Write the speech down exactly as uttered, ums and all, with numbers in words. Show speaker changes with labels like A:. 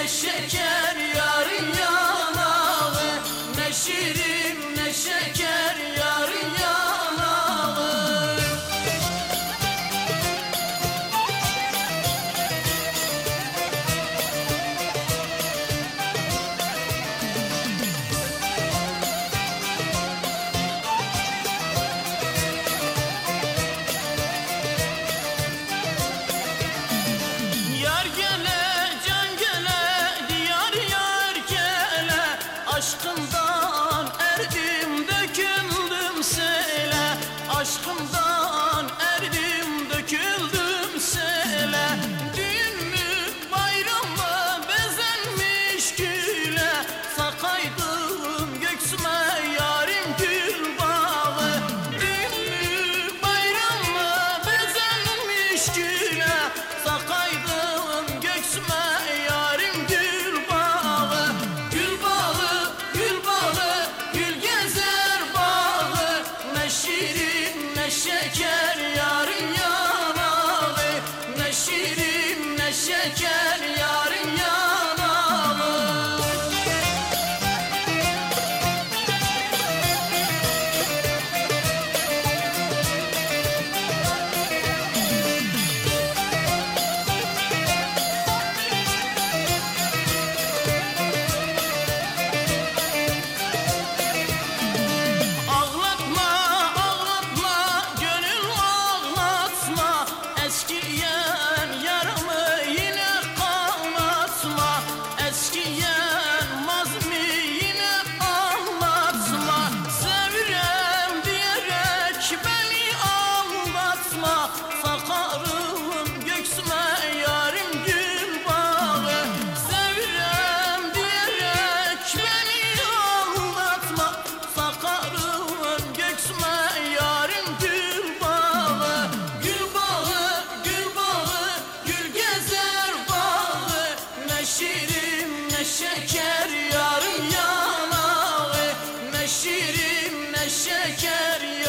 A: ne şeker yarın yanağı, ne şirin ne şeker yarın yanağı. Yar gele can gele diyar yar gele, aşkından erdim döküldüm sele, aşkından erdim döküldüm sele. Düğün mü bayram mı bezenmiş güle, sakaydım göksüme yarim gül bağı. Düğün mü bayram mı bezenmiş güle, sakaydım göksüme yarim gül bağı. Gül bağı, gül bağı, gül gezer bağı, ne şirin ne şeker yarın yanağı, ne şirin ne şeker yarın yanağı. Ağlatma, ağlatma, gönül ağlatma, eskiyen yaramı yine kanatma, eskiyen mazmi yine anlatma. Sevirem diyerek beni aldatma, sakarım göksüme yarim gül bağı. Sevirem diyerek beni aldatma, sakarım göksüme yarim gül bağı. Gül bağı, gül bağı, gül gezer bağı, ne şirin ne şeker yarın yanağı, ne şirin ne şeker